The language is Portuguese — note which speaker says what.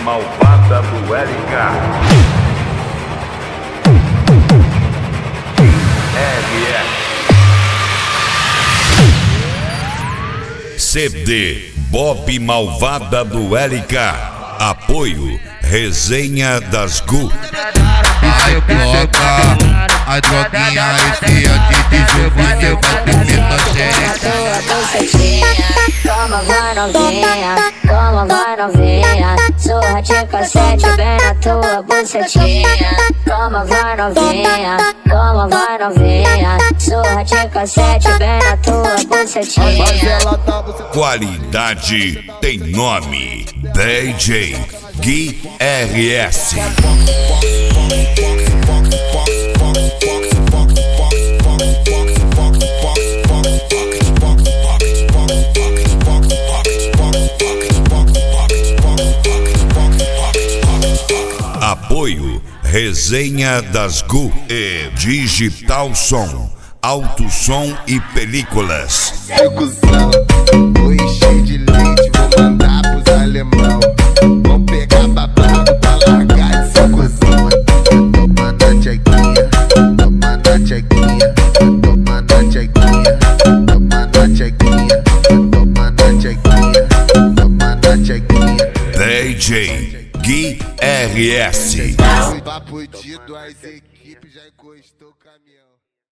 Speaker 1: malvada do LK. CD Bob Malvada do LK. Apoio Resenha das GU.
Speaker 2: Aí coloca a droguinha enfiante de jogo e você vai comer tua xerequinha.
Speaker 3: Como vai novinha, como vai novinha, surra de cassete bem na tua bucetinha. Como vai novinha, como vai novinha, surra de cassete bem na tua bucetinha.
Speaker 1: Qualidade tem nome, DJ Gui RS. Apoio Resenha das GU e Digital Som, Alto Som e Películas.
Speaker 4: Seu cuzão, oi cheio de leite, vou mandar pros alemão. Vão pegar babado pra largar de seu cuzão. Tomando a tchequinha, tomando a tchequinha, tomando a tchequinha, tomando a tchequinha, tomando a tchequinha, tomando a tchequinha.
Speaker 1: DJ Gui RS.
Speaker 4: Papo de as equipes já encostou o caminhão.